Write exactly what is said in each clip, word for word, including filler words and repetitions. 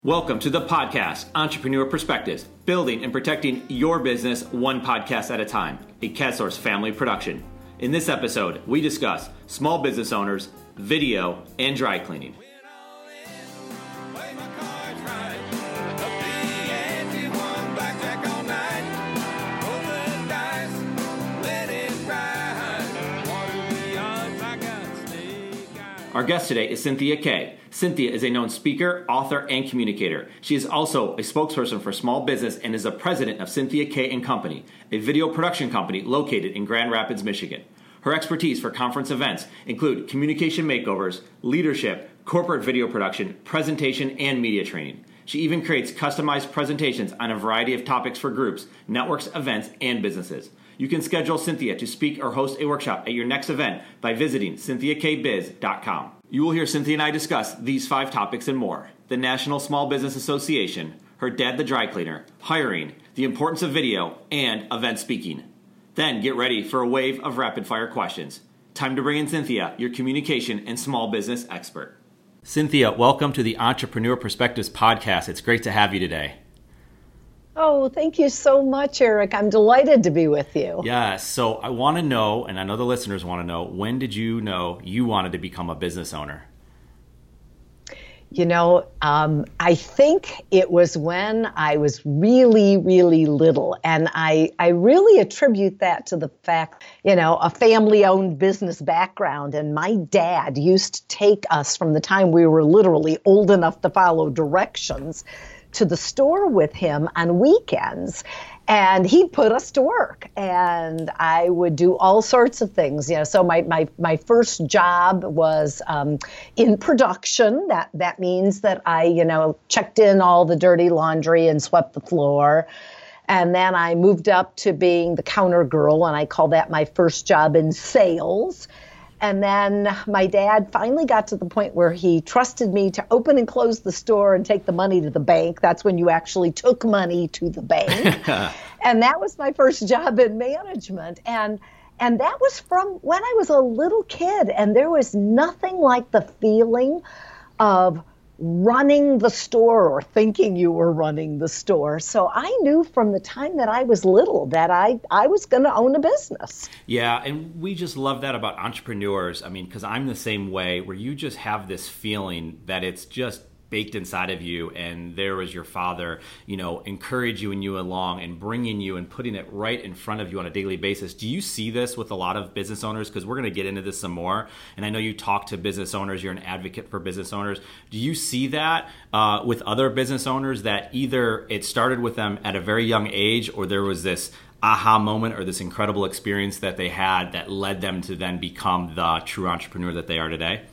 Welcome to the podcast, Entrepreneur Perspectives, building and protecting your business one podcast at a time, a CADSource family production. In this episode, we discuss small business owners, video, and dry cleaning. Our guest today is Cynthia Kay. Cynthia is a known speaker, author, and communicator. She is also a spokesperson for small business and is the president of Cynthia Kay and Company, a video production company located in Grand Rapids, Michigan. Her expertise for conference events include communication makeovers, leadership, corporate video production, presentation, and media training. She even creates customized presentations on a variety of topics for groups, networks, events, and businesses. You can schedule Cynthia to speak or host a workshop at your next event by visiting cynthia k biz dot com. You will hear Cynthia and I discuss these five topics and more: the National Small Business Association, her dad the dry cleaner, hiring, the importance of video, and event speaking. Then get ready for a wave of rapid-fire questions. Time to bring in Cynthia, your communication and small business expert. Cynthia, welcome to the Entrepreneur Perspectives podcast. It's great to have you today. Oh, thank you so much, Eric. I'm delighted to be with you. Yes. So I want to know, and I know the listeners want to know, when did you know you wanted to become a business owner? You know, um, I think it was when I was really, really little. And I, I really attribute that to the fact, you know, a family-owned business background. And my dad used to take us from the time we were literally old enough to follow directions to the store with him on weekends, and he'd put us to work, and I would do all sorts of things. You know, so my my my first job was um, in production. That that means that I, you know, checked in all the dirty laundry and swept the floor. And then I moved up to being the counter girl, and I call that my first job in sales. And then my dad finally got to the point where he trusted me to open and close the store and take the money to the bank. That's when you actually took money to the bank. And that was my first job in management. And and that was from when I was a little kid. And there was nothing like the feeling of running the store or thinking you were running the store. So I knew from the time that I was little that I, I was going to own a business. Yeah, and we just love that about entrepreneurs. I mean, because I'm the same way, where you just have this feeling that it's just baked inside of you, and there was your father, you know, encouraging you along and bringing you and putting it right in front of you on a daily basis. Do you see this with a lot of business owners? Because we're going to get into this some more, and I know you talk to business owners, you're an advocate for business owners. Do you see that uh, with other business owners, that either it started with them at a very young age, or there was this aha moment or this incredible experience that they had that led them to then become the true entrepreneur that they are today?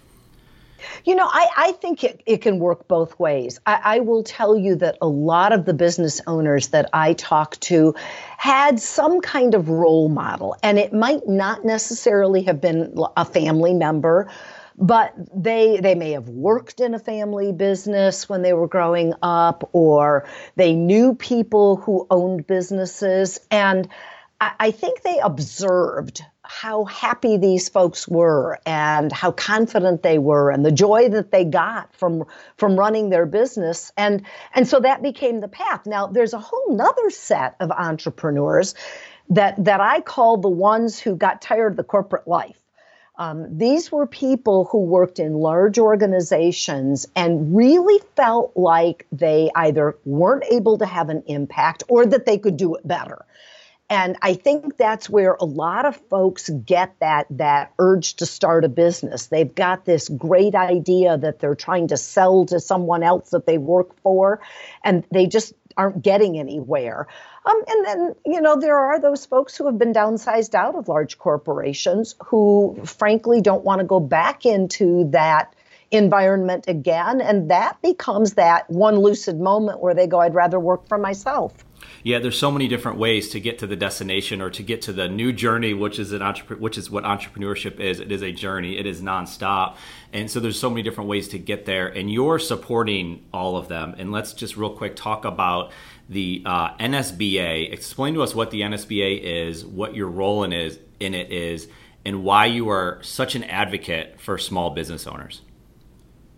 You know, I, I think it, it can work both ways. I, I will tell you that a lot of the business owners that I talk to had some kind of role model, and it might not necessarily have been a family member, but they they may have worked in a family business when they were growing up, or they knew people who owned businesses. And I, I think they observed how happy these folks were and how confident they were and the joy that they got from from running their business. And, and so that became the path. Now, there's a whole nother set of entrepreneurs that, that I call the ones who got tired of the corporate life. Um, these were people who worked in large organizations and really felt like they either weren't able to have an impact or that they could do it better. And I think that's where a lot of folks get that that urge to start a business. They've got this great idea that they're trying to sell to someone else that they work for, and they just aren't getting anywhere. Um, and then, you know, there are those folks who have been downsized out of large corporations who, frankly, don't want to go back into that environment again. And that becomes that one lucid moment where they go, I'd rather work for myself. Yeah, there's so many different ways to get to the destination or to get to the new journey, which is an entrepreneur, which is what entrepreneurship is. It is a journey. It is nonstop. And so there's so many different ways to get there, and you're supporting all of them. And let's just real quick talk about the uh, N S B A. Explain to us what the N S B A is, what your role in is in it is, and why you are such an advocate for small business owners.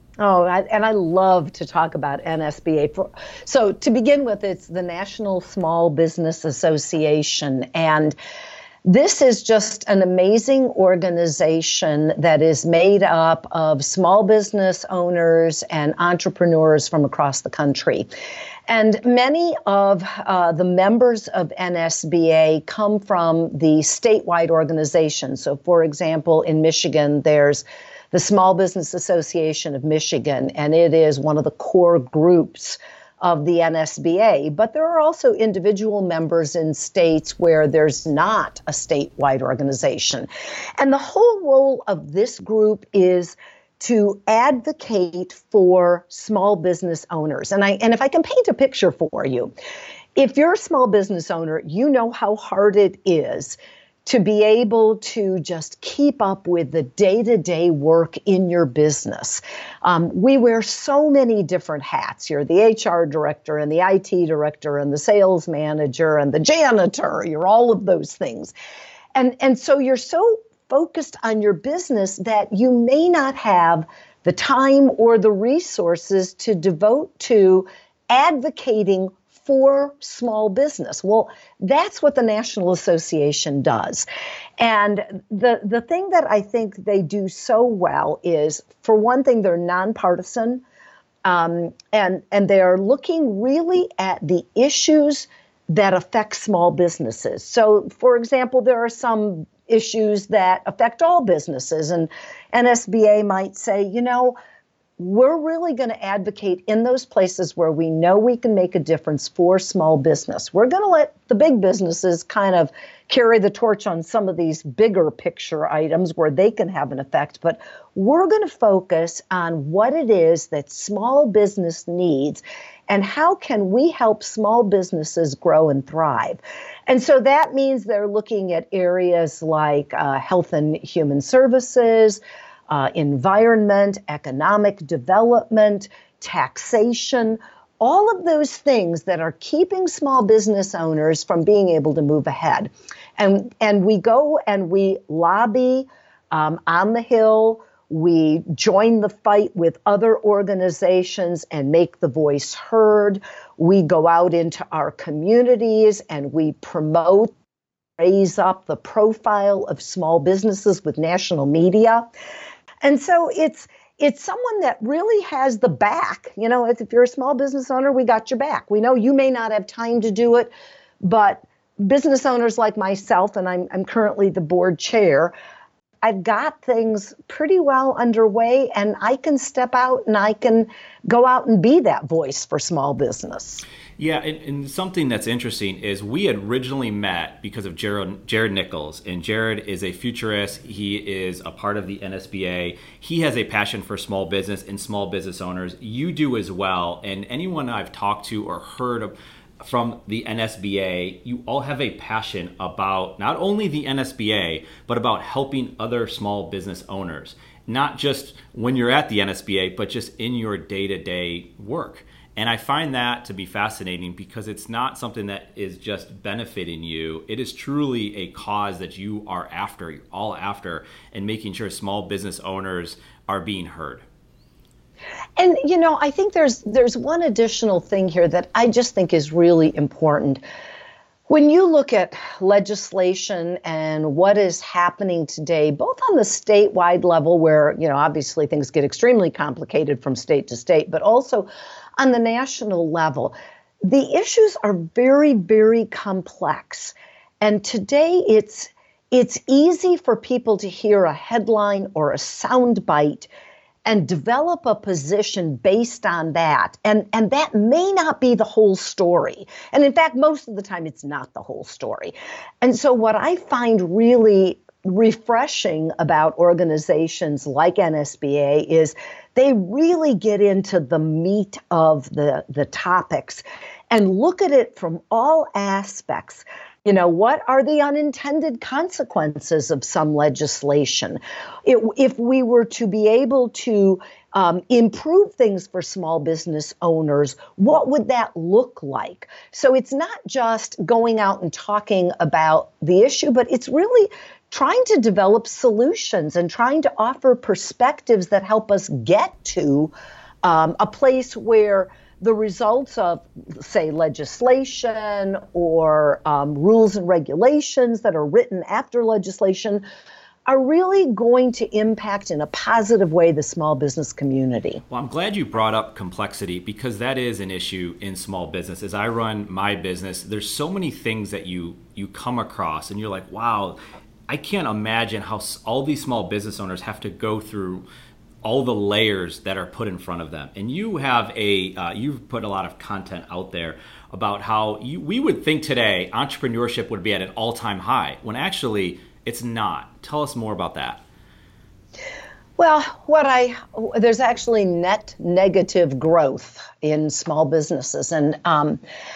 Oh, I, and I love to talk about N S B A. For, so to begin with, it's the National Small Business Association. And this is just an amazing organization that is made up of small business owners and entrepreneurs from across the country. And many of uh, the members of N S B A come from the statewide organization. So, for example, in Michigan, there's the Small Business Association of Michigan, and it is one of the core groups of the N S B A. But there are also individual members in states where there's not a statewide organization. And the whole role of this group is to advocate for small business owners. And I and if I can paint a picture for you, if you're a small business owner, you know how hard it is to be able to just keep up with the day-to-day work in your business. Um, we wear so many different hats. You're the H R director and the I T director and the sales manager and the janitor. You're all of those things. And, and so you're so focused on your business that you may not have the time or the resources to devote to advocating for small business. Well, that's what the National Association does. And the, the thing that I think they do so well is, for one thing, they're nonpartisan, um, and, and they are looking really at the issues that affect small businesses. So, for example, there are some issues that affect all businesses, and N S B A might say, you know, we're really going to advocate in those places where we know we can make a difference for small business. We're going to let the big businesses kind of carry the torch on some of these bigger picture items where they can have an effect, but we're going to focus on what it is that small business needs and how can we help small businesses grow and thrive. And so that means they're looking at areas like uh, health and human services, Uh, environment, economic development, taxation, all of those things that are keeping small business owners from being able to move ahead. And, and we go and we lobby um, on the Hill. We join the fight with other organizations and make the voice heard. We go out into our communities and we promote, raise up the profile of small businesses with national media. And so it's it's someone that really has the back. You know, if you're a small business owner, we got your back. We know you may not have time to do it, but business owners like myself, and I'm I'm currently the board chair, I've got things pretty well underway, and I can step out and I can go out and be that voice for small business. Yeah, and, and something that's interesting is we had originally met because of Jared, Jared Nichols, and Jared is a futurist. He is a part of the N S B A. He has a passion for small business and small business owners. You do as well, and anyone I've talked to or heard of from the N S B A, you all have a passion about not only the N S B A, but about helping other small business owners, not just when you're at the N S B A, but just in your day-to-day work. And I find that to be fascinating because it's not something that is just benefiting you. It is truly a cause that you are after, you're all after, and making sure small business owners are being heard. And, you know, I think there's there's one additional thing here that I just think is really important. When you look at legislation and what is happening today, both on the statewide level where, you know, obviously things get extremely complicated from state to state, but also on the national level, the issues are very, very complex. And today it's it's easy for people to hear a headline or a soundbite and develop a position based on that. And, and that may not be the whole story. And in fact, most of the time, it's not the whole story. And so what I find really refreshing about organizations like N S B A is they really get into the meat of the, the topics and look at it from all aspects. You know, what are the unintended consequences of some legislation? It, if we were to be able to um, improve things for small business owners, what would that look like? So it's not just going out and talking about the issue, but it's really trying to develop solutions and trying to offer perspectives that help us get to um, a place where the results of, say, legislation or um, rules and regulations that are written after legislation are really going to impact in a positive way the small business community. Well, I'm glad you brought up complexity, because that is an issue in small business. As I run my business, there's so many things that you you come across and you're like, wow, I can't imagine how all these small business owners have to go through all the layers that are put in front of them. And you have a, uh, you've put a lot of content out there about how you, we would think today entrepreneurship would be at an all-time high, when actually it's not. Tell us more about that. Well, what I, there's actually net negative growth in small businesses. And, um,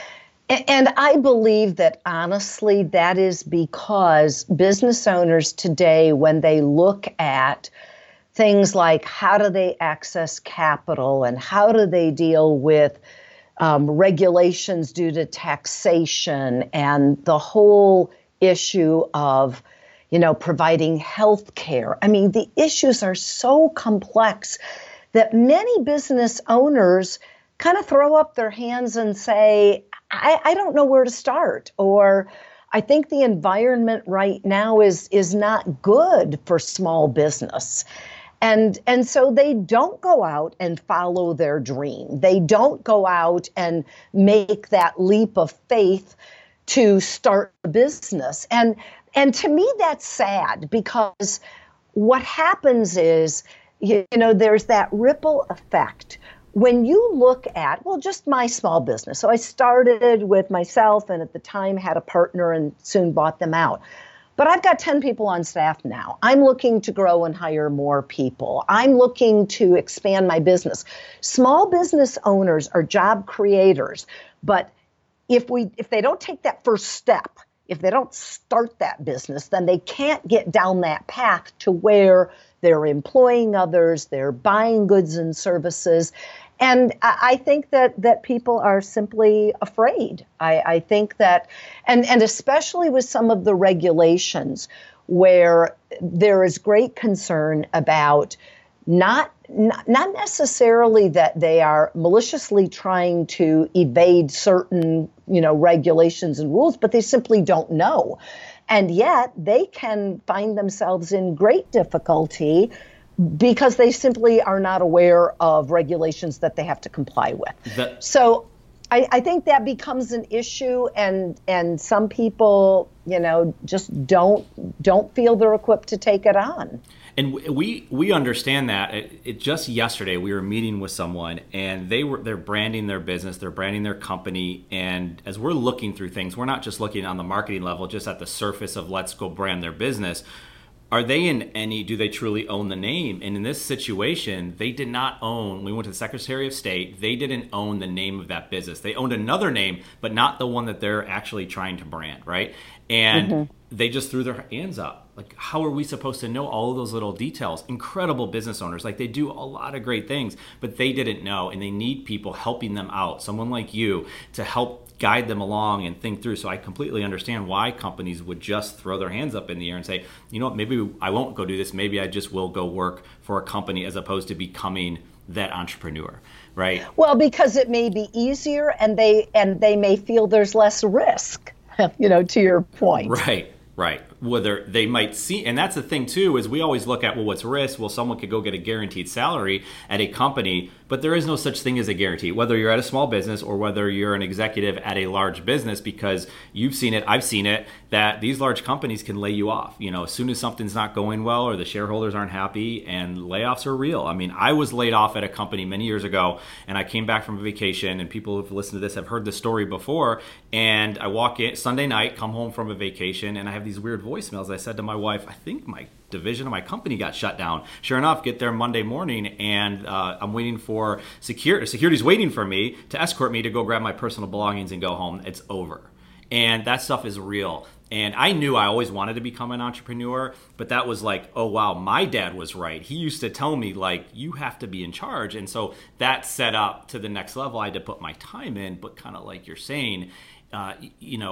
and I believe that honestly, that is because business owners today, when they look at things like how do they access capital and how do they deal with um, regulations due to taxation and the whole issue of, you know, providing health care. I mean, the issues are so complex that many business owners kind of throw up their hands and say, I, I don't know where to start, or I think the environment right now is is not good for small business. And and so they don't go out and follow their dream. They don't go out and make that leap of faith to start a business. And and to me, that's sad, because what happens is, you, you know, there's that ripple effect. When you look at, well, just my small business. So I started with myself and at the time had a partner and soon bought them out. But I've got ten people on staff now. I'm looking to grow and hire more people. I'm looking to expand my business. Small business owners are job creators. But if we if they don't take that first step, if they don't start that business, then they can't get down that path to where they're employing others, they're buying goods and services. And I think that that people are simply afraid. I, I think that, and, and especially with some of the regulations where there is great concern about not, not, not necessarily that they are maliciously trying to evade certain, you know, regulations and rules, but they simply don't know. And yet they can find themselves in great difficulty because they simply are not aware of regulations that they have to comply with. The- so I, I think that becomes an issue, and and some people, you know, just don't don't feel they're equipped to take it on. And we we understand that. It, it just yesterday we were meeting with someone, and they were they're branding their business, they're branding their company, and as we're looking through things, we're not just looking on the marketing level, just at the surface of let's go brand their business. Are they in any, do they truly own the name? And in this situation, they did not own, we went to the Secretary of State, they didn't own the name of that business. They owned another name, but not the one that they're actually trying to brand, right? And mm-hmm. they just threw their hands up. Like, how are we supposed to know all of those little details? Incredible business owners, like they do a lot of great things, but they didn't know, and they need people helping them out, someone like you, to help guide them along and think through. So I completely understand why companies would just throw their hands up in the air and say, you know what, maybe I won't go do this. Maybe I just will go work for a company, as opposed to becoming that entrepreneur, right? Well, because it may be easier, and they and they may feel there's less risk, you know, to your point. Right, right. Whether they might see, and that's the thing too, is we always look at, well, what's risk? Well, someone could go get a guaranteed salary at a company, but there is no such thing as a guarantee, whether you're at a small business or whether you're an executive at a large business, because you've seen it, I've seen it, that these large companies can lay you off. You know, as soon as something's not going well or the shareholders aren't happy, and layoffs are real. I mean, I was laid off at a company many years ago, and I came back from a vacation, and people who've listened to this have heard the story before, and I walk in Sunday night, come home from a vacation, and I have these weird voicemails. I said to my wife, I think my division of my company got shut down. Sure enough, get there Monday morning, and uh, I'm waiting for security. Security's waiting for me to escort me to go grab my personal belongings and go home. It's over. And that stuff is real. And I knew I always wanted to become an entrepreneur, but that was like, oh, wow, my dad was right. He used to tell me, like, you have to be in charge. And so that set up to the next level. I had to put my time in, but kind of like you're saying, uh, you know,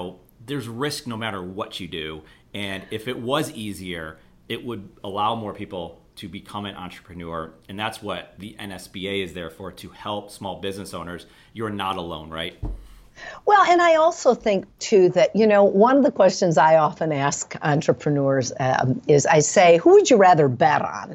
there's risk no matter what you do. And if it was easier, it would allow more people to become an entrepreneur. And that's what the N S B A is there for, to help small business owners. You're not alone, right? Well, and I also think, too, that, you know, one of the questions I often ask entrepreneurs um, is I say, who would you rather bet on?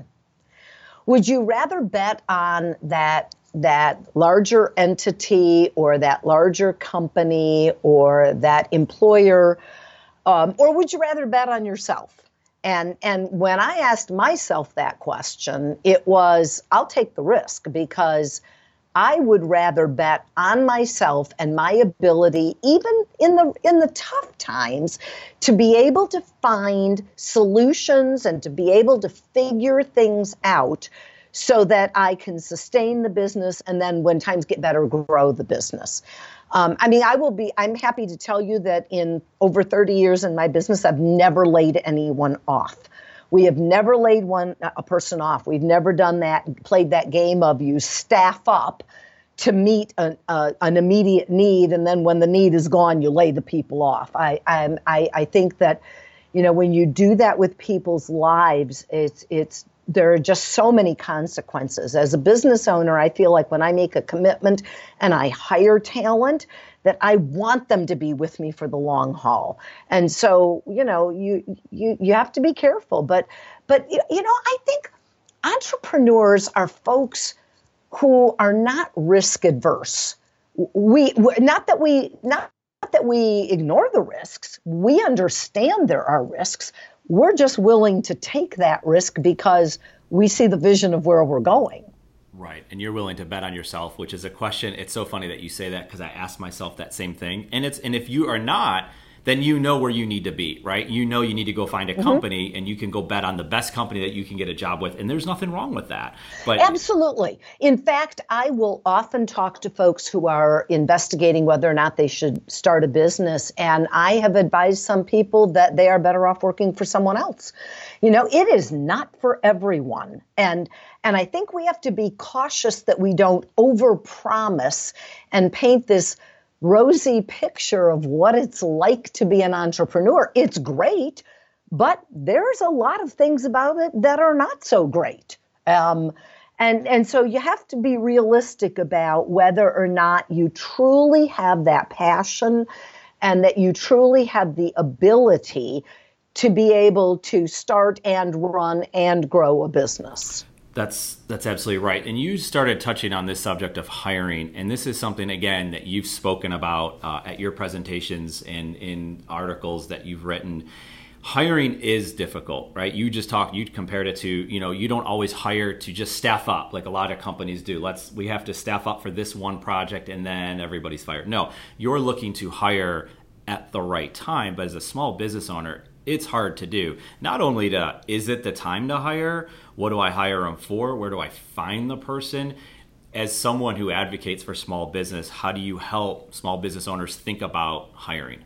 Would you rather bet on that that larger entity or that larger company or that employer, um, or would you rather bet on yourself? And and when I asked myself that question, it was, I'll take the risk, because I would rather bet on myself and my ability, even in the in the tough times, to be able to find solutions and to be able to figure things out so that I can sustain the business, and then when times get better, grow the business. Um, I mean, I will be, I'm happy to tell you that in over thirty years in my business, I've never laid anyone off. We have never laid one a person off. We've never done that, played that game of you staff up to meet an, uh, an immediate need, and then when the need is gone, you lay the people off. I, I, I, I think that, you know, when you do that with people's lives, it's, it's, there are just so many consequences. As a business owner, I feel like when I make a commitment and I hire talent, that I want them to be with me for the long haul. And so, you know, you you you have to be careful. But but you know, I think entrepreneurs are folks who are not risk adverse. We not that we not that we ignore the risks. We understand there are risks. We're just willing to take that risk because we see the vision of where we're going. Right. And you're willing to bet on yourself, which is a question. It's so funny that you say that, because I asked myself that same thing. And it's and if you are not, then you know where you need to be, right? You know you need to go find a company, mm-hmm. and you can go bet on the best company that you can get a job with. And there's nothing wrong with that. But absolutely. In fact, I will often talk to folks who are investigating whether or not they should start a business. And I have advised some people that they are better off working for someone else. You know, it is not for everyone. And and I think we have to be cautious that we don't overpromise and paint this rosy picture of what it's like to be an entrepreneur. It's great, but there's a lot of things about it that are not so great. Um, and, and so you have to be realistic about whether or not you truly have that passion and that you truly have the ability to be able to start and run and grow a business. That's that's absolutely right. And you started touching on this subject of hiring. And this is something, again, that you've spoken about uh, at your presentations and in articles that you've written. Hiring is difficult, right? You just talked, you compared it to, you know, you don't always hire to just staff up like a lot of companies do. Let's, we have to staff up for this one project and then everybody's fired. No, you're looking to hire at the right time. But as a small business owner, it's hard to do. Not only to, is it the time to hire? What do I hire them for? Where do I find the person? As someone who advocates for small business, how do you help small business owners think about hiring?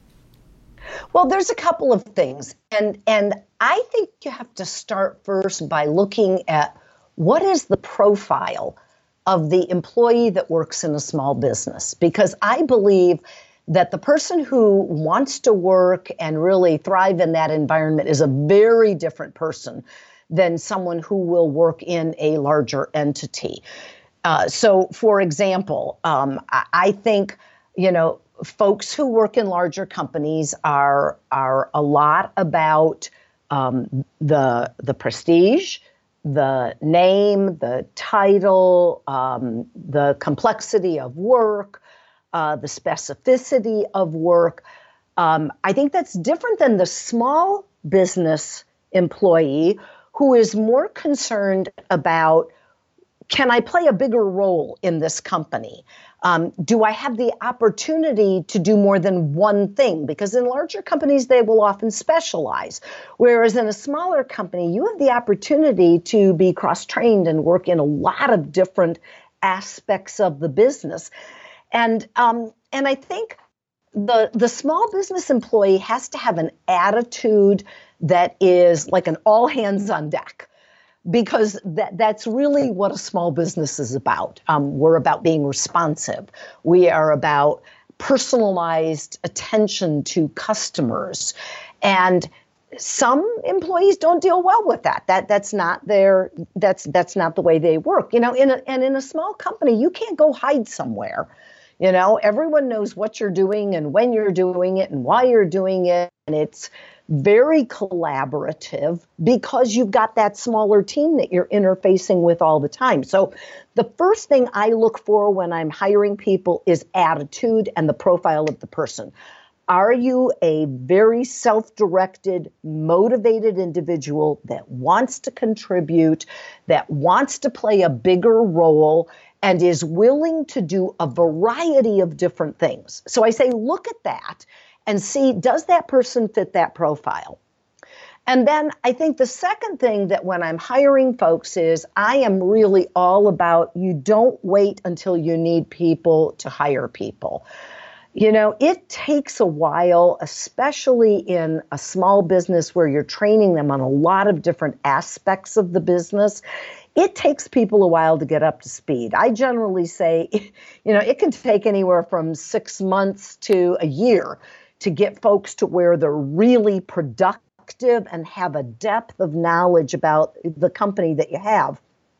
Well, there's a couple of things. And, and I think you have to start first by looking at what is the profile of the employee that works in a small business. Because I believe that the person who wants to work and really thrive in that environment is a very different person than someone who will work in a larger entity. Uh, so, for example, um, I, I think, you know, folks who work in larger companies are are a lot about um, the the prestige, the name, the title, um, the complexity of work, Uh, the specificity of work. Um, I think that's different than the small business employee who is more concerned about, can I play a bigger role in this company? Um, do I have the opportunity to do more than one thing? Because in larger companies, they will often specialize. Whereas in a smaller company, you have the opportunity to be cross-trained and work in a lot of different aspects of the business. And um, and I think the the small business employee has to have an attitude that is like an all hands on deck, because that that's really what a small business is about. Um, we're about being responsive. We are about personalized attention to customers. And some employees don't deal well with that. That that's not their that's that's not the way they work. You know, in a, and in a small company, you can't go hide somewhere. You know, everyone knows what you're doing and when you're doing it and why you're doing it, and it's very collaborative because you've got that smaller team that you're interfacing with all the time. So the first thing I look for when I'm hiring people is attitude and the profile of the person. Are you a very self-directed, motivated individual that wants to contribute, that wants to play a bigger role, and is willing to do a variety of different things? So I say, look at that and see, does that person fit that profile? And then I think the second thing that when I'm hiring folks is I am really all about, you don't wait until you need people to hire people. You know, it takes a while, especially in a small business where you're training them on a lot of different aspects of the business. It takes people a while to get up to speed. I generally say, you know, it can take anywhere from six months to a year to get folks to where they're really productive and have a depth of knowledge about the company that you have.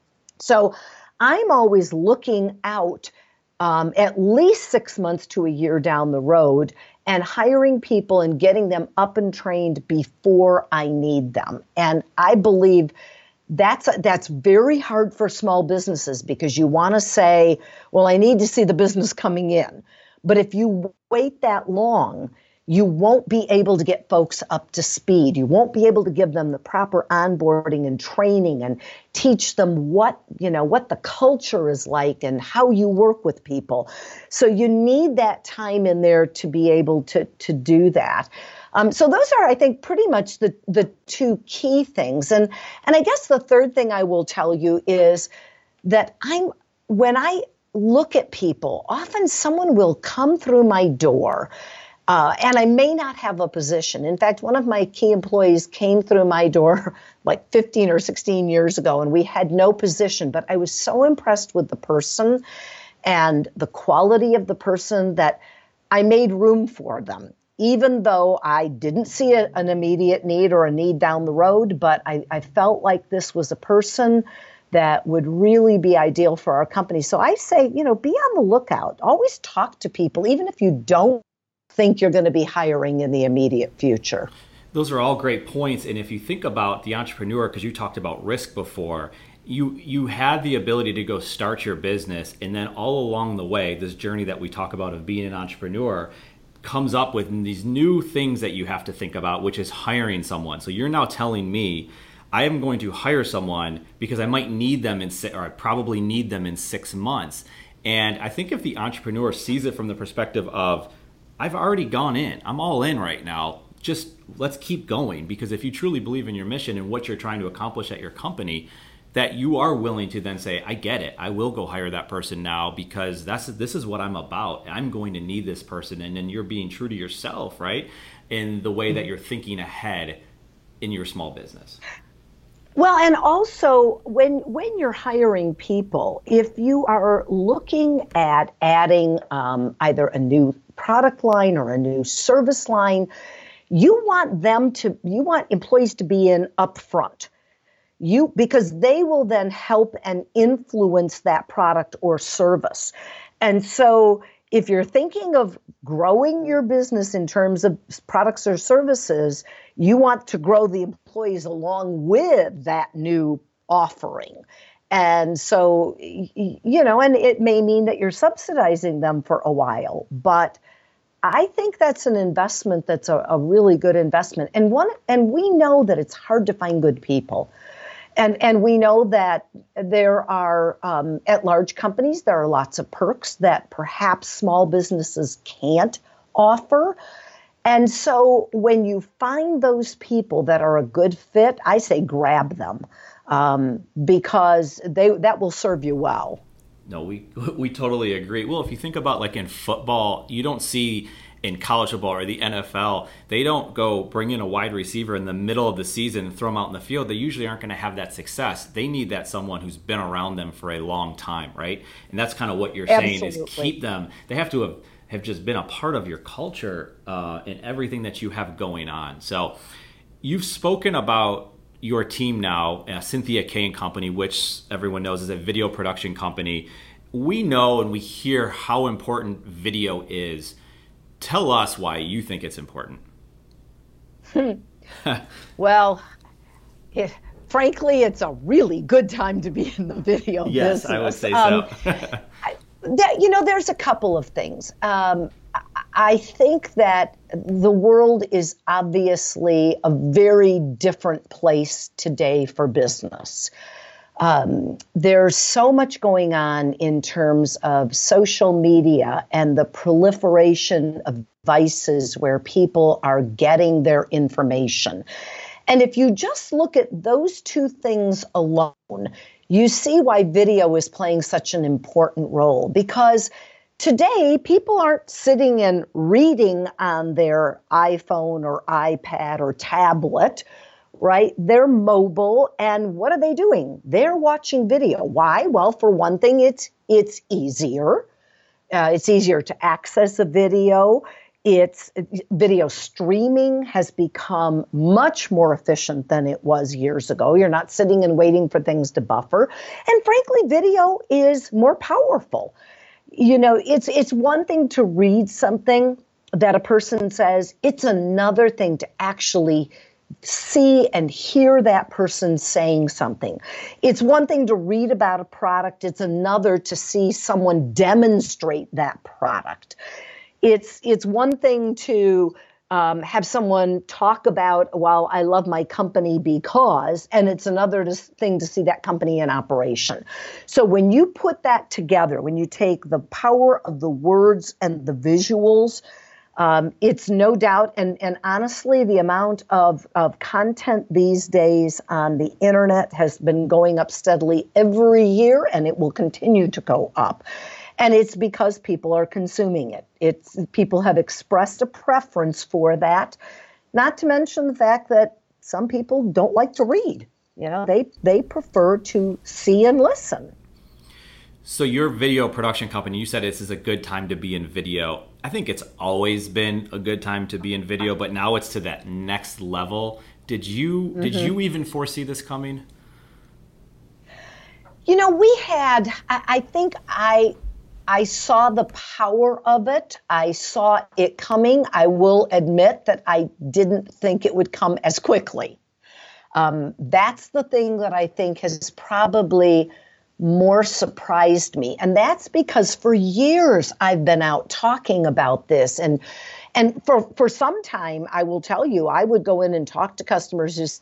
So I'm always looking out Um, at least six months to a year down the road and hiring people and getting them up and trained before I need them. And I believe that's that's very hard for small businesses because you want to say, well, I need to see the business coming in. But if you wait that long, you won't be able to get folks up to speed. You won't be able to give them the proper onboarding and training and teach them what, you know, what the culture is like and how you work with people. So you need that time in there to be able to, to do that. Um, so those are, I think, pretty much the, the two key things. And, and I guess the third thing I will tell you is that I'm, when I look at people, often someone will come through my door Uh, and I may not have a position. In fact, one of my key employees came through my door like fifteen or sixteen years ago, and we had no position. But I was so impressed with the person and the quality of the person that I made room for them, even though I didn't see a, an immediate need or a need down the road. But I, I felt like this was a person that would really be ideal for our company. So I say, you know, be on the lookout. Always talk to people, even if you don't think you're going to be hiring in the immediate future. Those are all great points. And if you think about the entrepreneur, because you talked about risk before, you you had the ability to go start your business, and then all along the way, this journey that we talk about of being an entrepreneur comes up with these new things that you have to think about, which is hiring someone. So you're now telling me I am going to hire someone because I might need them in six, or I probably need them in six months. And I think if the entrepreneur sees it from the perspective of, I've already gone in, I'm all in right now, just let's keep going. Because if you truly believe in your mission and what you're trying to accomplish at your company, that you are willing to then say, I get it, I will go hire that person now because that's this is what I'm about. I'm going to need this person. And then you're being true to yourself, right? In the way that you're thinking ahead in your small business. Well, and also when when you're hiring people, if you are looking at adding um, either a new product line or a new service line, you want them to, you want employees to be in up front. You, because they will then help and influence that product or service. And so if you're thinking of growing your business in terms of products or services, you want to grow the employees along with that new offering. And so, you know, and it may mean that you're subsidizing them for a while, but I think that's an investment that's a, a really good investment. And one, and we know that it's hard to find good people. And and we know that there are, um, at large companies, there are lots of perks that perhaps small businesses can't offer. And so when you find those people that are a good fit, I say grab them um, because they that will serve you well. No, we we totally agree. Well, if you think about like in football, you don't see in college football or the N F L, they don't go bring in a wide receiver in the middle of the season and throw them out in the field. They usually aren't going to have that success. They need that someone who's been around them for a long time, right? And that's kind of what you're saying. Absolutely. Is keep them. They have to have have just been a part of your culture uh, and everything that you have going on. So you've spoken about your team now, uh, Cynthia K and Company, which everyone knows is a video production company. We know and we hear how important video is. Tell us why you think it's important. Well, it, frankly, it's a really good time to be in the video yes, business. I would say um, so. I, that, you know, there's a couple of things. Um, I think that the world is obviously a very different place today for business. Um, there's so much going on in terms of social media and the proliferation of devices where people are getting their information. And if you just look at those two things alone, you see why video is playing such an important role, because today, people aren't sitting and reading on their iPhone or iPad or tablet, right? They're mobile, and what are they doing? They're watching video. Why? Well, for one thing, it's it's easier. Uh, it's easier to access a video. It's video streaming has become much more efficient than it was years ago. You're not sitting and waiting for things to buffer. And frankly, video is more powerful. You know, it's it's one thing to read something that a person says. It's another thing to actually see and hear that person saying something. It's one thing to read about a product. It's another to see someone demonstrate that product. It's it's one thing to um, have someone talk about, well, I love my company because, and it's another to, thing to see that company in operation. So when you put that together, when you take the power of the words and the visuals, um, it's no doubt, and, and honestly, the amount of, of content these days on the internet has been going up steadily every year, and it will continue to go up. And it's because people are consuming it. It's people have expressed a preference for that, not to mention the fact that some people don't like to read. You know, they they prefer to see and listen. So your video production company, you said this is a good time to be in video. I think it's always been a good time to be in video, but now it's to that next level. Did you mm-hmm. did you even foresee this coming? You know, we had, I, I think I I saw the power of it. I saw it coming. I will admit that I didn't think it would come as quickly. Um, that's the thing that I think has probably more surprised me. And that's because for years I've been out talking about this. And and for, for some time, I will tell you, I would go in and talk to customers who's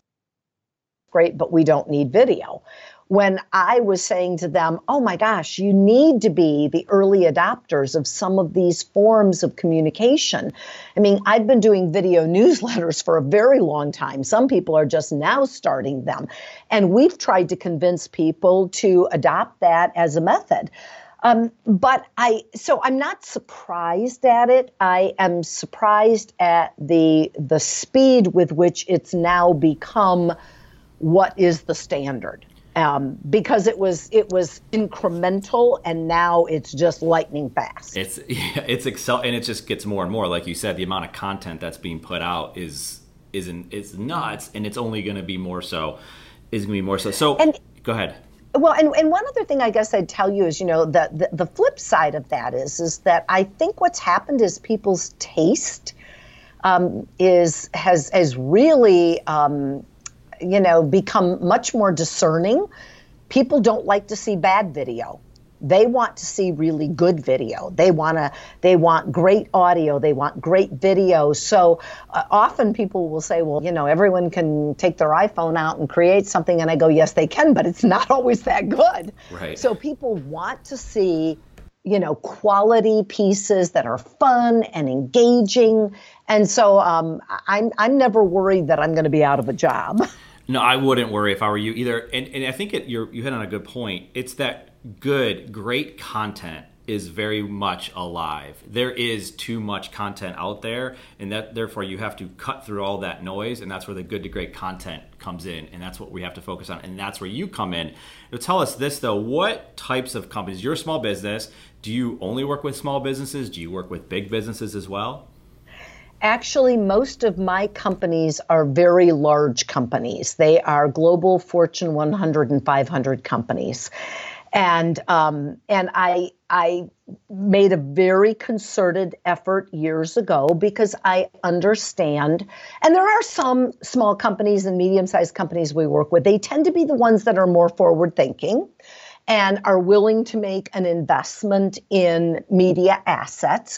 great, but we don't need video. When I was saying to them, oh my gosh, you need to be the early adopters of some of these forms of communication. I mean, I've been doing video newsletters for a very long time. Some people are just now starting them. And we've tried to convince people to adopt that as a method. Um, but I, so I'm not surprised at it. I am surprised at the the speed with which it's now become what is the standard. Um, because it was it was incremental, and now it's just lightning fast. It's yeah, it's excel, and it just gets more and more. Like you said, the amount of content that's being put out is isn't is nuts, and it's only going to be more so. Is going to be more so. So and, go ahead. Well, and, and one other thing I guess I'd tell you is, you know, the, the the flip side of that is is that I think what's happened is people's taste um, is has has really. Um, you know, become much more discerning. People don't like to see bad video. They want to see really good video. They want to, they want great audio. They want great video. So uh, often people will say, well, you know, everyone can take their iPhone out and create something. And I go, yes, they can, but it's not always that good. Right. So people want to see, you know, quality pieces that are fun and engaging. And so um, I'm, I'm never worried that I'm going to be out of a job. No, I wouldn't worry if I were you either. And, and I think it, you're, you hit on a good point. It's that good, great content is very much alive. There is too much content out there, and that therefore you have to cut through all that noise, and that's where the good to great content comes in, and that's what we have to focus on, and that's where you come in. Now, tell us this, though. What types of companies, you're a small business, Do you only work with small businesses? Do you work with big businesses as well? Actually, most of my companies are very large companies. They are global Fortune one hundred and five hundred companies. And um, and I I made a very concerted effort years ago because I understand, and there are some small companies and medium-sized companies we work with. They tend to be the ones that are more forward-thinking and are willing to make an investment in media assets.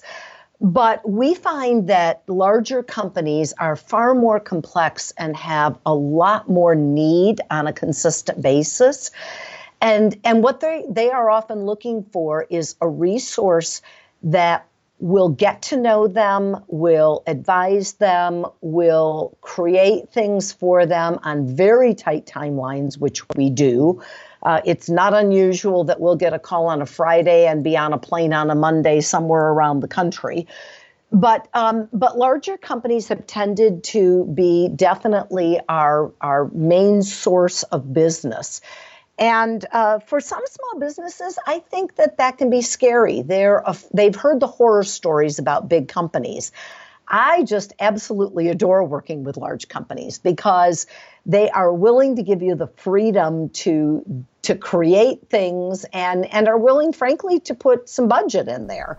But we find that larger companies are far more complex and have a lot more need on a consistent basis. And, and what they, they are often looking for is a resource that will get to know them, will advise them, will create things for them on very tight timelines, which we do. Uh, it's not unusual that we'll get a call on a Friday and be on a plane on a Monday somewhere around the country. But um, but larger companies have tended to be definitely our, our main source of business. And uh, for some small businesses, I think that that can be scary. They're a, they've heard the horror stories about big companies. I just absolutely adore working with large companies because they are willing to give you the freedom to to create things and, and are willing, frankly, to put some budget in there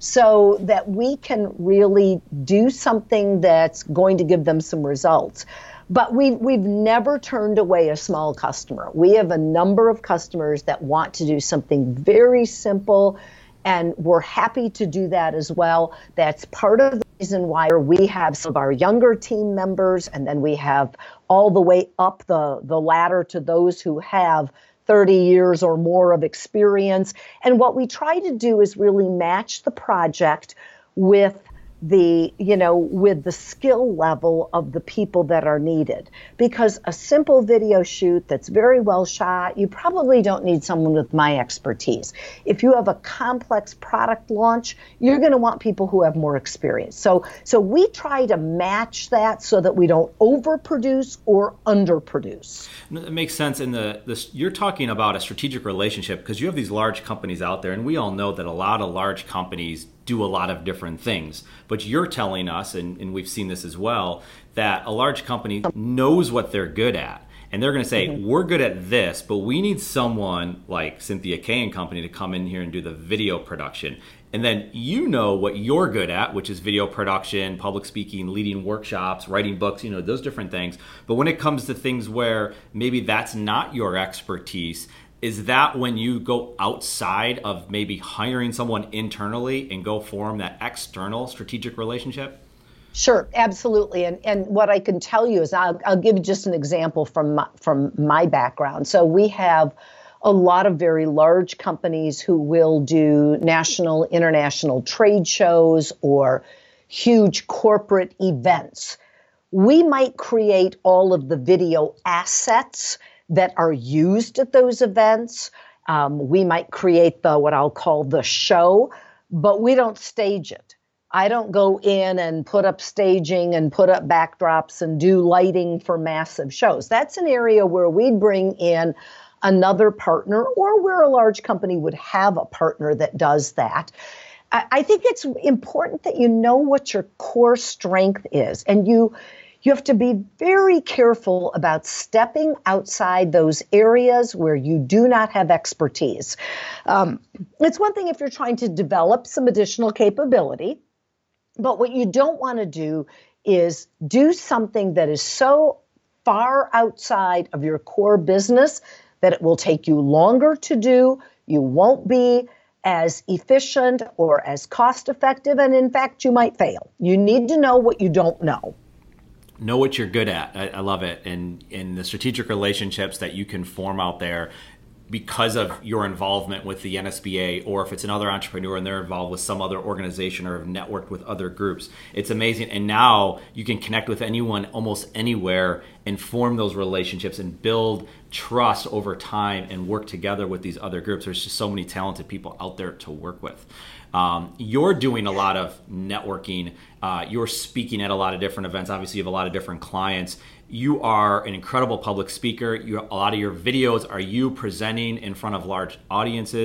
so that we can really do something that's going to give them some results. But we've, we've never turned away a small customer. We have a number of customers that want to do something very simple, and we're happy to do that as well. That's part of the reason why we have some of our younger team members, and then we have all the way up the, the ladder to those who have thirty years or more of experience. And what we try to do is really match the project with the, you know, with the skill level of the people that are needed. Because a simple video shoot that's very well shot, you probably don't need someone with my expertise. If you have a complex product launch, you're going to want people who have more experience. So, so we try to match that so that we don't overproduce or underproduce. It makes sense. In the, the you're talking about a strategic relationship because you have these large companies out there, and we all know that a lot of large companies do a lot of different things. But you're telling us, and, and we've seen this as well, that a large company knows what they're good at. And they're going to say, mm-hmm. we're good at this, but we need someone like Cynthia Kay and Company to come in here and do the video production. And then you know what you're good at, which is video production, public speaking, leading workshops, writing books, you know, those different things. But when it comes to things where maybe that's not your expertise, is that when you go outside of maybe hiring someone internally and go form that external strategic relationship? Sure, absolutely. And and what I can tell you is I'll, I'll give you just an example from my, from my background. So we have a lot of very large companies who will do national, international trade shows or huge corporate events. We might create all of the video assets that are used at those events. Um, we might create the what I'll call the show, but we don't stage it. I don't go in and put up staging and put up backdrops and do lighting for massive shows. That's an area where we'd bring in another partner, or where a large company would have a partner that does that. I, I think it's important that you know what your core strength is, and you You have to be very careful about stepping outside those areas where you do not have expertise. Um, it's one thing if you're trying to develop some additional capability, but what you don't want to do is do something that is so far outside of your core business that it will take you longer to do. You won't be as efficient or as cost effective, and in fact, you might fail. You need to know what you don't know. Know what you're good at. I, I love it. And, and the strategic relationships that you can form out there because of your involvement with the N S B A, or if it's another entrepreneur and they're involved with some other organization or have networked with other groups. It's amazing. And now you can connect with anyone almost anywhere and form those relationships and build trust over time and work together with these other groups. There's just so many talented people out there to work with. Um, you're doing a lot of networking. Uh, you're speaking at a lot of different events. Obviously, you have a lot of different clients. You are an incredible public speaker. You, a lot of your videos are you presenting in front of large audiences.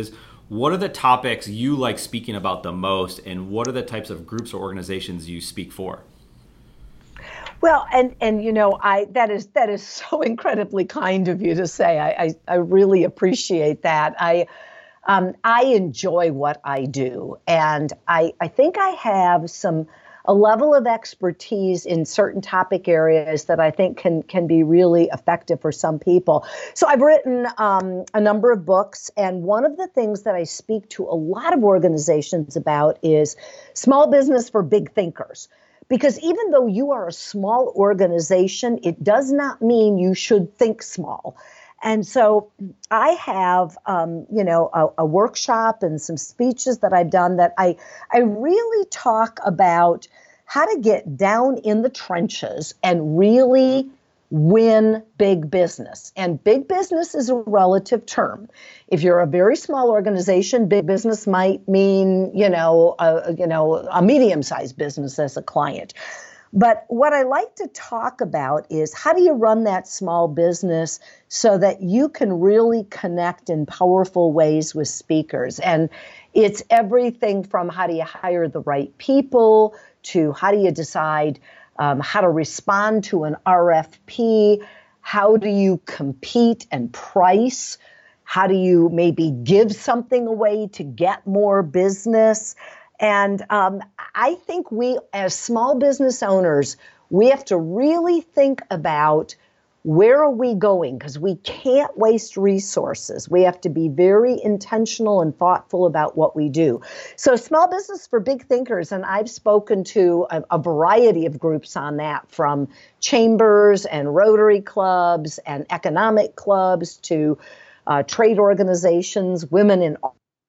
What are the topics you like speaking about the most, and what are the types of groups or organizations you speak for? Well, and and you know, I that is that is so incredibly kind of you to say. I I, I really appreciate that. I um, I enjoy what I do, and I I think I have some a level of expertise in certain topic areas that I think can can be really effective for some people. So I've written um, a number of books, and one of the things that I speak to a lot of organizations about is small business for big thinkers. Because even though you are a small organization, it does not mean you should think small. And so I have, um, you know, a, a workshop and some speeches that I've done that I, I really talk about how to get down in the trenches and really win big business. And big business is a relative term. If you're a very small organization, big business might mean, you know, a, you know, a medium-sized business as a client. But what I like to talk about is how do you run that small business so that you can really connect in powerful ways with speakers. And it's everything from how do you hire the right people to how do you decide Um, how to respond to an R F P, how do you compete and price, how do you maybe give something away to get more business. And um, I think we, as small business owners, we have to really think about where are we going, because we can't waste resources. We have to be very intentional and thoughtful about what we do. So small business for big thinkers, and I've spoken to a, a variety of groups on that, from chambers and Rotary clubs and economic clubs to uh, trade organizations, women in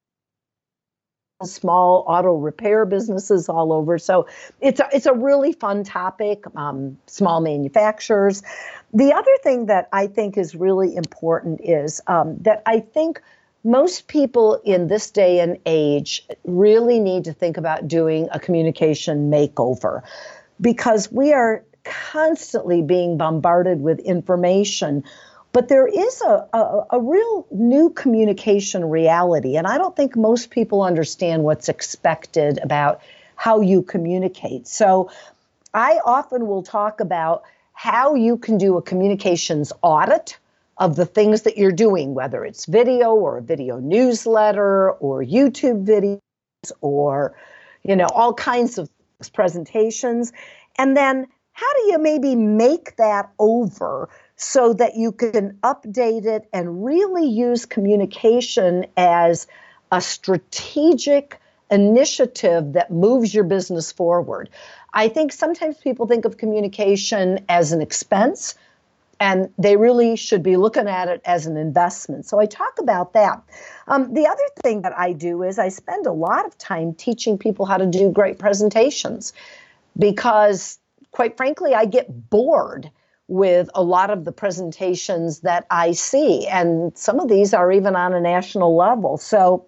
small auto repair businesses all over. So it's a, it's a really fun topic, um, small manufacturers. The other thing that I think is really important is um, that I think most people in this day and age really need to think about doing a communication makeover, because we are constantly being bombarded with information. But there is a, a, a real new communication reality, and I don't think most people understand what's expected about how you communicate. So I often will talk about how you can do a communications audit of the things that you're doing, whether it's video or a video newsletter or YouTube videos or, you know, all kinds of presentations. And then how do you maybe make that over so that you can update it and really use communication as a strategic initiative that moves your business forward? I think sometimes people think of communication as an expense, and they really should be looking at it as an investment. So I talk about that. Um, the other thing that I do is I spend a lot of time teaching people how to do great presentations, because quite frankly, I get bored with a lot of the presentations that I see. And some of these are even on a national level. So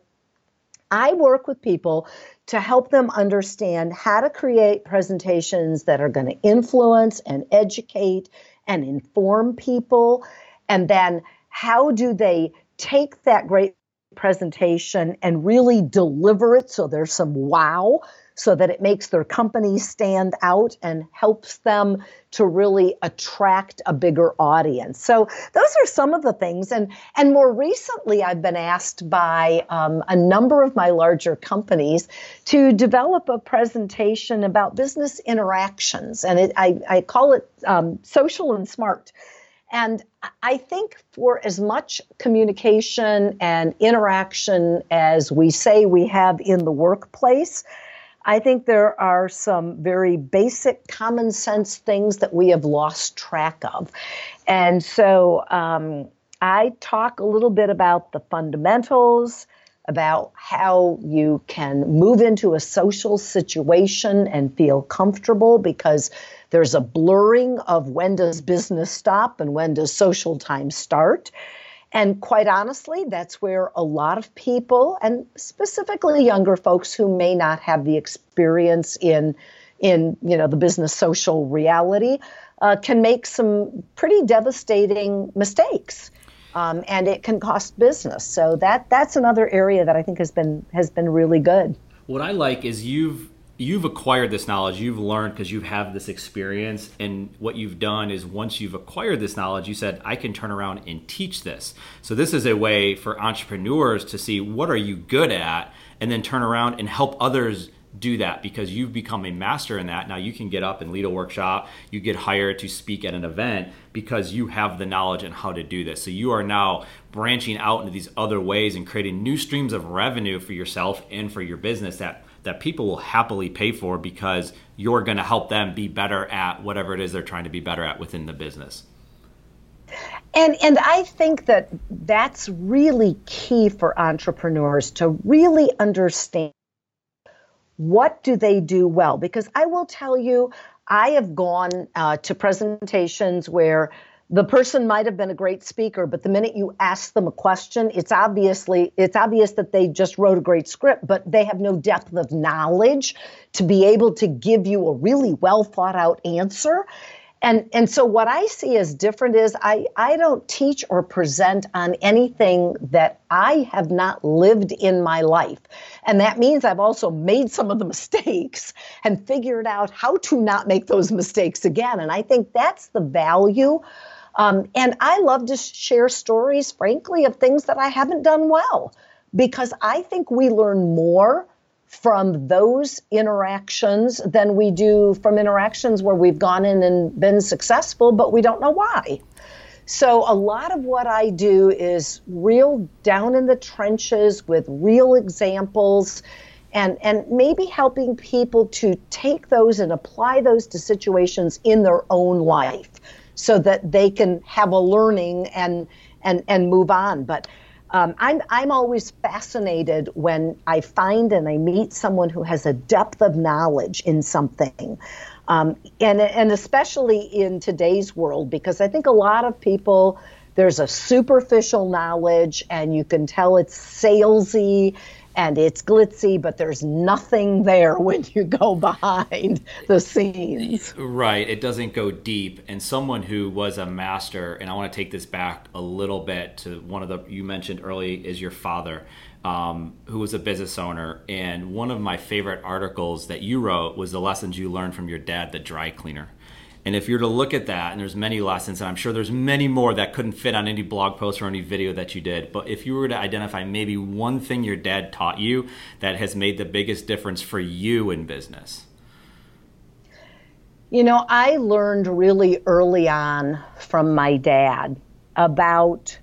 I work with people to help them understand how to create presentations that are going to influence and educate and inform people. And then how do they take that great presentation and really deliver it so there's some wow, so that it makes their company stand out and helps them to really attract a bigger audience. So those are some of the things. And, and more recently, I've been asked by um, a number of my larger companies to develop a presentation about business interactions. And it, I, I call it um, social and smart. And I think for as much communication and interaction as we say we have in the workplace, I think there are some very basic common sense things that we have lost track of. And so um, I talk a little bit about the fundamentals, about how you can move into a social situation and feel comfortable, because there's a blurring of when does business stop and when does social time start. And quite honestly, that's where a lot of people, and specifically younger folks who may not have the experience in, in you know, the business social reality, uh, can make some pretty devastating mistakes. Um, and it can cost business. So that that's another area that I think has been has been really good. What I like is you've you've acquired this knowledge, you've learned because you have this experience, and what you've done is once you've acquired this knowledge, you said, I can turn around and teach this. So this is a way for entrepreneurs to see what are you good at, and then turn around and help others do that, because you've become a master in that. Now you can get up and lead a workshop, you get hired to speak at an event because you have the knowledge on how to do this. So you are now branching out into these other ways and creating new streams of revenue for yourself and for your business that that people will happily pay for, because you're going to help them be better at whatever it is they're trying to be better at within the business. And and I think that that's really key for entrepreneurs, to really understand what do they do well? Because I will tell you, I have gone uh, to presentations where the person might have been a great speaker, but the minute you ask them a question, it's obviously it's obvious that they just wrote a great script, but they have no depth of knowledge to be able to give you a really well thought out answer. And and so what I see as different is I, I don't teach or present on anything that I have not lived in my life. And that means I've also made some of the mistakes and figured out how to not make those mistakes again. And I think that's the value. Um, and I love to share stories, frankly, of things that I haven't done well, because I think we learn more from those interactions than we do from interactions where we've gone in and been successful, but we don't know why. So a lot of what I do is real down in the trenches with real examples, and, and maybe helping people to take those and apply those to situations in their own life so that they can have a learning and and, and move on. But Um, I'm I'm always fascinated when I find and I meet someone who has a depth of knowledge in something, um, and and especially in today's world, because I think a lot of people, there's a superficial knowledge and you can tell it's salesy and it's glitzy, but there's nothing there when you go behind the scenes. Right. It doesn't go deep. And someone who was a master, and I want to take this back a little bit to one of the, you mentioned early, is your father, um, who was a business owner. And one of my favorite articles that you wrote was the lessons you learned from your dad, the dry cleaner. And if you're to look at that, and there's many lessons, and I'm sure there's many more that couldn't fit on any blog post or any video that you did, but if you were to identify maybe one thing your dad taught you that has made the biggest difference for you in business. You know, I learned really early on from my dad about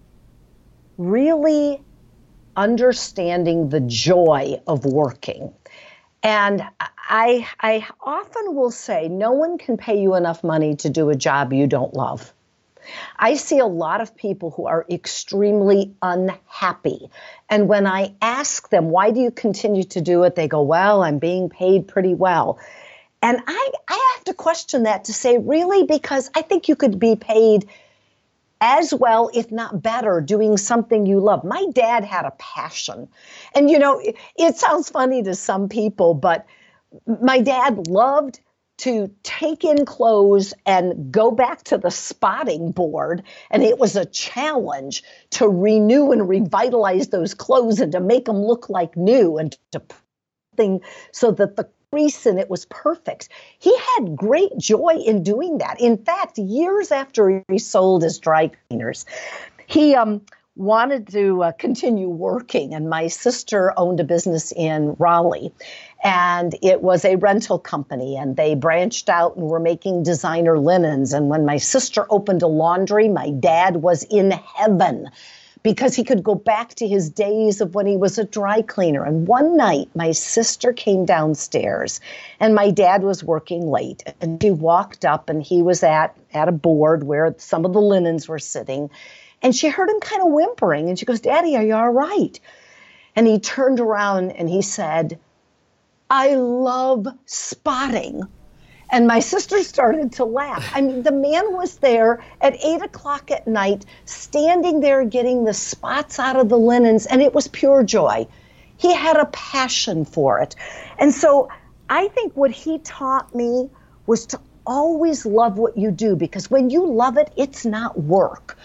really understanding the joy of working. And I, I often will say, no one can pay you enough money to do a job you don't love. I see a lot of people who are extremely unhappy. And when I ask them, why do you continue to do it? They go, well, I'm being paid pretty well. And I, I have to question that to say, really? Because I think you could be paid as well, if not better, doing something you love. My dad had a passion. And, you know, it, it sounds funny to some people, but my dad loved to take in clothes and go back to the spotting board. And it was a challenge to renew and revitalize those clothes and to make them look like new and to put things so that the crease in it was perfect. He had great joy in doing that. In fact, years after he sold his dry cleaners, he um, wanted to uh, continue working. And my sister owned a business in Raleigh, and it was a rental company, and they branched out and were making designer linens. And when my sister opened a laundry, my dad was in heaven, because he could go back to his days of when he was a dry cleaner. And one night, my sister came downstairs, and my dad was working late. And she walked up, and he was at, at a board where some of the linens were sitting. And she heard him kind of whimpering. And she goes, Daddy, are you all right? And he turned around, and he said, I love spotting. And my sister started to laugh. I mean, the man was there at eight o'clock at night, standing there getting the spots out of the linens, and it was pure joy. He had a passion for it. And so I think what he taught me was to always love what you do, because when you love it, it's not work.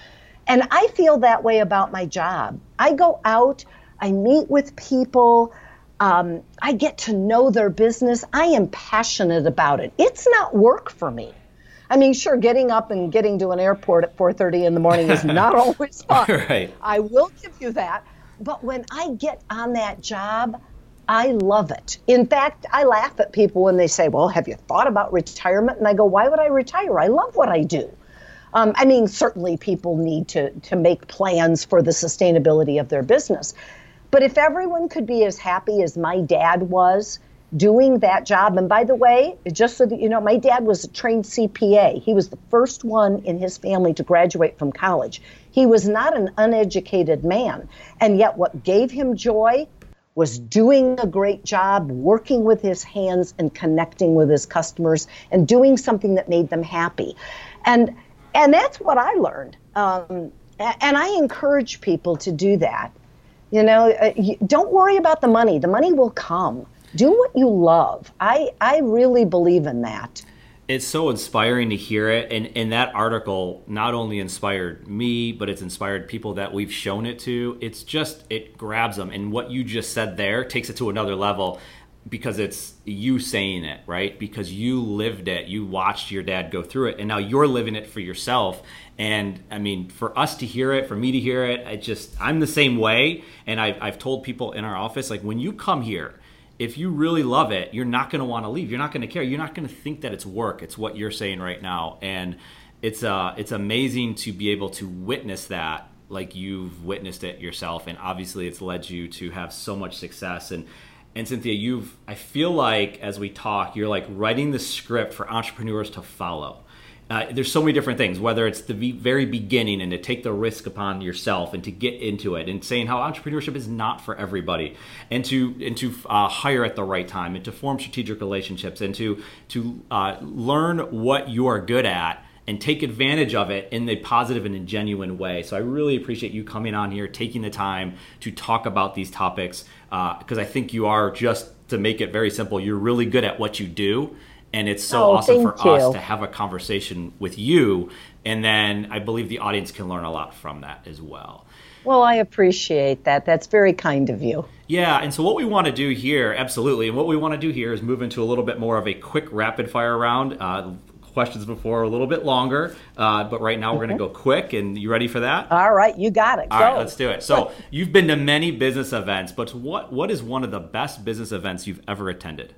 And I feel that way about my job. I go out, I meet with people, um, I get to know their business. I am passionate about it. It's not work for me. I mean, sure, getting up and getting to an airport at four thirty in the morning is not always fun. Right. I will give you that. But when I get on that job, I love it. In fact, I laugh at people when they say, well, have you thought about retirement? And I go, why would I retire? I love what I do. Um, I mean, certainly people need to, to make plans for the sustainability of their business. But if everyone could be as happy as my dad was doing that job, and by the way, just so that you know, my dad was a trained C P A. He was the first one in his family to graduate from college. He was not an uneducated man. And yet what gave him joy was doing a great job, working with his hands and connecting with his customers and doing something that made them happy. And and that's what I learned. Um, and I encourage people to do that. You know, uh, you, don't worry about the money. The money will come. Do what you love. I, I really believe in that. It's so inspiring to hear it. And, and that article not only inspired me, but it's inspired people that we've shown it to. It's just, it grabs them. And what you just said there takes it to another level because it's you saying it, right? Because you lived it. You watched your dad go through it. And now you're living it for yourself. And I mean, for us to hear it, for me to hear it, I just, I'm the same way. And I've, I've told people in our office, like when you come here, if you really love it, you're not going to want to leave. You're not going to care. You're not going to think that it's work. It's what you're saying right now. And it's uh, it's amazing to be able to witness that like you've witnessed it yourself. And obviously it's led you to have so much success. And and Cynthia, you've, I feel like as we talk, you're like writing the script for entrepreneurs to follow. Uh, there's so many different things, whether it's the very beginning and to take the risk upon yourself and to get into it and saying how entrepreneurship is not for everybody and to and to uh, hire at the right time and to form strategic relationships and to to uh, learn what you are good at and take advantage of it in a positive and a genuine way. So I really appreciate you coming on here, taking the time to talk about these topics because uh, I think you are, just to make it very simple, you're really good at what you do. And it's so oh, awesome for you. us to have a conversation with you. And then I believe the audience can learn a lot from that as well. Well, I appreciate that. That's very kind of you. Yeah. And so what we want to do here, absolutely. And what we want to do here is move into a little bit more of a quick rapid fire round. Uh, questions before are a little bit longer. Uh, but right now we're going to go quick. And you ready for that? All right. You got it. All go. right. Let's do it. So you've been to many business events, but what what is one of the best business events you've ever attended?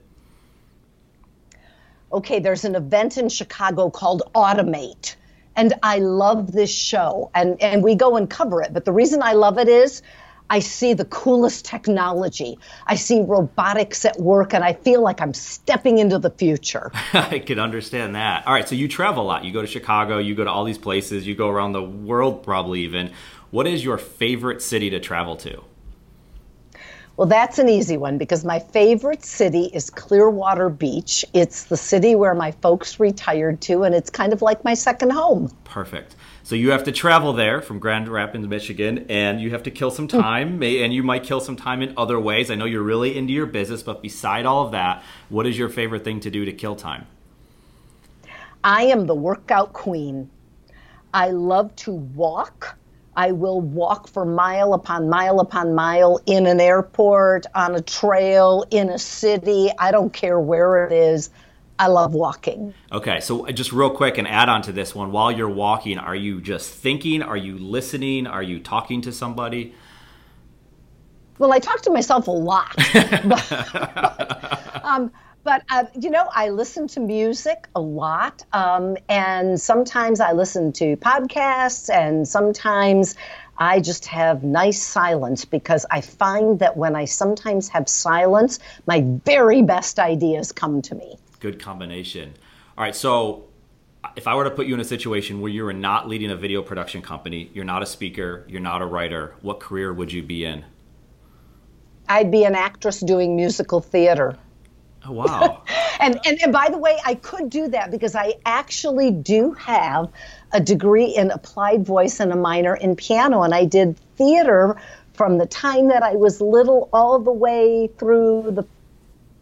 Okay, there's an event in Chicago called Automate, and I love this show, and, and we go and cover it. But the reason I love it is I see the coolest technology. I see robotics at work, and I feel like I'm stepping into the future. I can understand that. All right, so you travel a lot. You go to Chicago, you go to all these places, you go around the world probably even. What is your favorite city to travel to? Well, that's an easy one because my favorite city is Clearwater Beach. It's the city where my folks retired to, and it's kind of like my second home. Perfect. So you have to travel there from Grand Rapids, Michigan, and you have to kill some time, and you might kill some time in other ways. I know you're really into your business, but beside all of that, what is your favorite thing to do to kill time? I am the workout queen. I love to walk. I will walk for mile upon mile upon mile in an airport, on a trail, in a city. I don't care where it is. I love walking. Okay, so just real quick and add on to this one. While you're walking, are you just thinking? Are you listening? Are you talking to somebody? Well, I talk to myself a lot. but, um, But, uh, you know, I listen to music a lot, um, and sometimes I listen to podcasts, and sometimes I just have nice silence because I find that when I sometimes have silence, my very best ideas come to me. Good combination. All right, so if I were to put you in a situation where you were not leading a video production company, you're not a speaker, you're not a writer, what career would you be in? I'd be an actress doing musical theater. Oh, wow. and, and and by the way, I could do that because I actually do have a degree in applied voice and a minor in piano. And I did theater from the time that I was little all the way through the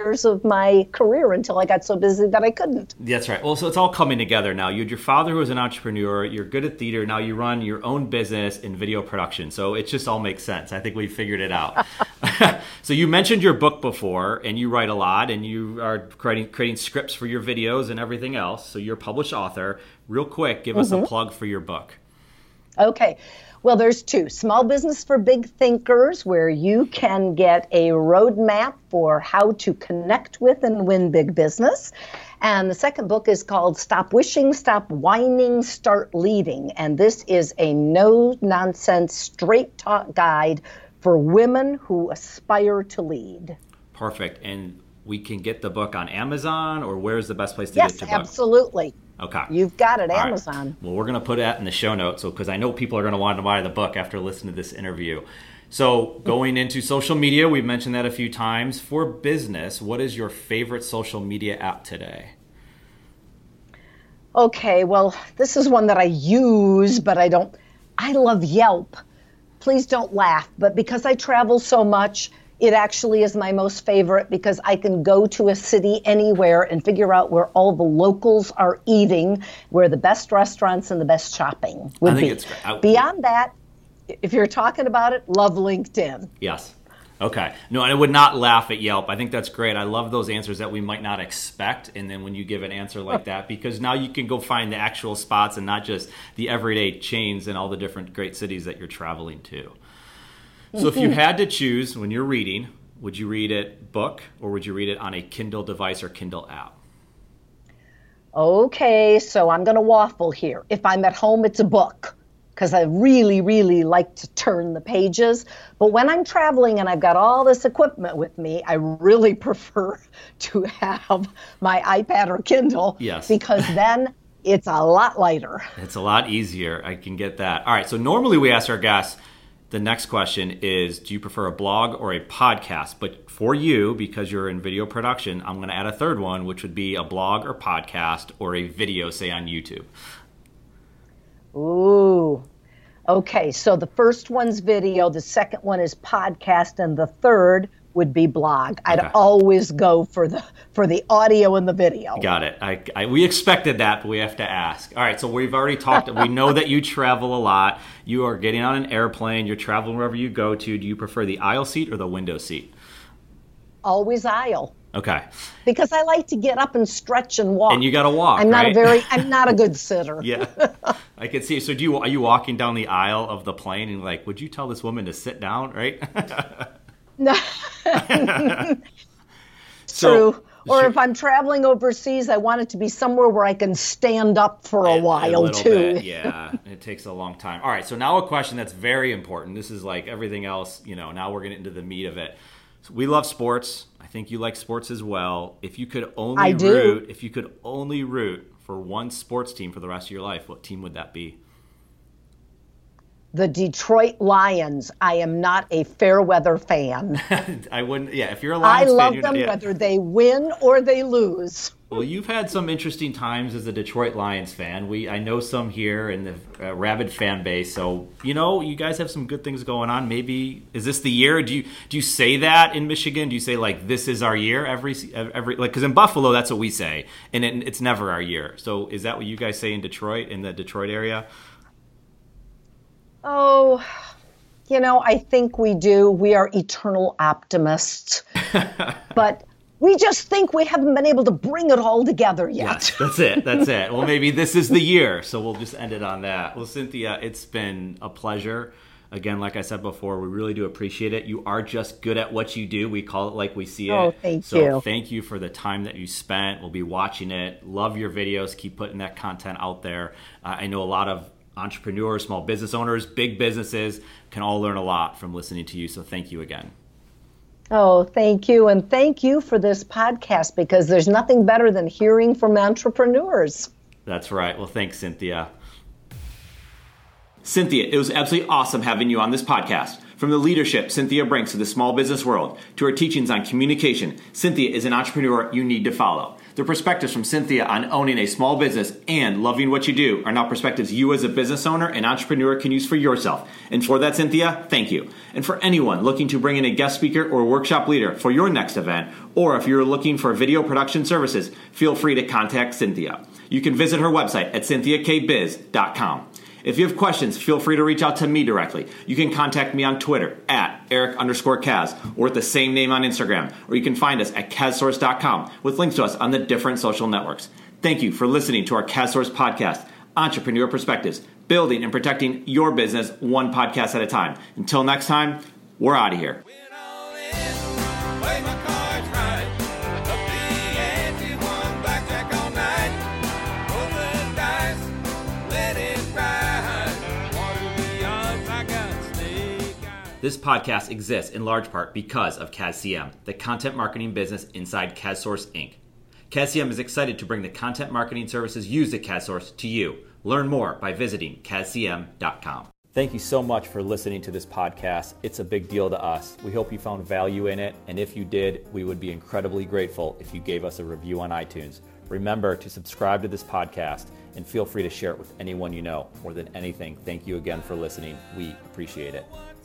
years of my career until I got so busy that I couldn't. That's right. Well, so it's all coming together now. You had your father who was an entrepreneur. You're good at theater. Now you run your own business in video production. So it just all makes sense. I think we figured it out. So you mentioned your book before, and you write a lot, and you are creating, creating scripts for your videos and everything else. So you're a published author. Real quick, give us mm-hmm. a plug for your book. Okay. Well, there's two. Small Business for Big Thinkers, where you can get a roadmap for how to connect with and win big business. And the second book is called Stop Wishing, Stop Whining, Start Leading. And this is a no-nonsense, straight-talk guide for women who aspire to lead. Perfect. And we can get the book on Amazon, or where's the best place to yes, get your book? Yes, absolutely. Okay. You've got it, All Amazon. Right. Well, we're going to put that in the show notes, so because I know people are going to want to buy the book after listening to this interview. So going into social media, we've mentioned that a few times. For business, what is your favorite social media app today? Okay, well, this is one that I use, but I don't. I love Yelp. Please don't laugh, but because I travel so much, it actually is my most favorite because I can go to a city anywhere and figure out where all the locals are eating, where the best restaurants and the best shopping would I think be. It's great. I, Beyond that, if you're talking about it, love LinkedIn. Yes. Okay. No, I would not laugh at Yelp. I think that's great. I love those answers that we might not expect. And then when you give an answer like that, because now you can go find the actual spots and not just the everyday chains and all the different great cities that you're traveling to. So if you had to choose when you're reading, would you read it book or would you read it on a Kindle device or Kindle app? Okay, so I'm going to waffle here. If I'm at home, it's a book because I really, really like to turn the pages. But when I'm traveling and I've got all this equipment with me, I really prefer to have my iPad or Kindle. Yes. Because then it's a lot lighter. It's a lot easier. I can get that. All right, so normally we ask our guests, the next question is, do you prefer a blog or a podcast? But for you, because you're in video production, I'm going to add a third one, which would be a blog or podcast or a video, say, on YouTube. Ooh. Okay, so the first one's video, the second one is podcast, and the third would be blog. I'd Okay. always go for the for the audio and the video. Got it. I, I, we expected that, but we have to ask. All right, so we've already talked. We know that you travel a lot. You are getting on an airplane. You're traveling wherever you go to. Do you prefer the aisle seat or the window seat? Always aisle. Okay. Because I like to get up and stretch and walk. And you got to walk, I'm not right? a very, I'm not a good sitter. Yeah, I can see. So do you, are you walking down the aisle of the plane and like, would you tell this woman to sit down, right? No. So, True. Or sure. if I'm traveling overseas, I want it to be somewhere where I can stand up for a, A- while a little too. bit, yeah, it takes a long time. All right, so now a question that's very important. This is like everything else, you know, now we're getting into the meat of it. So we love sports. I think you like sports as well. If you could only I do. root, if you could only root for one sports team for the rest of your life, what team would that be? The Detroit Lions. I am not a fair weather fan. I wouldn't, yeah, if you're a I Lions fan, love you're them not, yeah. whether they win or they lose. Well, you've had some interesting times as a Detroit Lions fan. We, I know some here in the uh, rabid fan base. So, you know, you guys have some good things going on. Maybe, is this the year? Do you do you say that in Michigan? Do you say, like, this is our year every, every like, because in Buffalo, that's what we say. And it, it's never our year. So is that what you guys say in Detroit, in the Detroit area? Oh, you know, I think we do. We are eternal optimists. But we just think we haven't been able to bring it all together yet. Yes, that's it. That's it. Well, maybe this is the year, so we'll just end it on that. Well, Cynthia, it's been a pleasure. Again, like I said before, we really do appreciate it. You are just good at what you do. We call it like we see it. Oh, thank so you. Thank you for the time that you spent. We'll be watching it. Love your videos. Keep putting that content out there. Uh, I know a lot of entrepreneurs, small business owners, big businesses can all learn a lot from listening to you. So thank you again. Oh, thank you. And thank you for this podcast because there's nothing better than hearing from entrepreneurs. That's right. Well, thanks, Cynthia. Cynthia, it was absolutely awesome having you on this podcast. From the leadership Cynthia brings to the small business world to her teachings on communication, Cynthia is an entrepreneur you need to follow. The perspectives from Cynthia on owning a small business and loving what you do are now perspectives you as a business owner and entrepreneur can use for yourself. And for that, Cynthia, thank you. And for anyone looking to bring in a guest speaker or workshop leader for your next event, or if you're looking for video production services, feel free to contact Cynthia. You can visit her website at cynthia k biz dot com. If you have questions, feel free to reach out to me directly. You can contact me on Twitter at Eric underscore Kaz or with the same name on Instagram, or you can find us at kaz source dot com with links to us on the different social networks. Thank you for listening to our KazSource podcast, Entrepreneur Perspectives, building and protecting your business one podcast at a time. Until next time, we're out of here. This podcast exists in large part because of KazCM, the content marketing business inside KazSource Incorporated. KazCM is excited to bring the content marketing services used at KazSource to you. Learn more by visiting kaz c m dot com. Thank you so much for listening to this podcast. It's a big deal to us. We hope you found value in it, and if you did, we would be incredibly grateful if you gave us a review on iTunes. Remember to subscribe to this podcast and feel free to share it with anyone you know. More than anything, thank you again for listening. We appreciate it.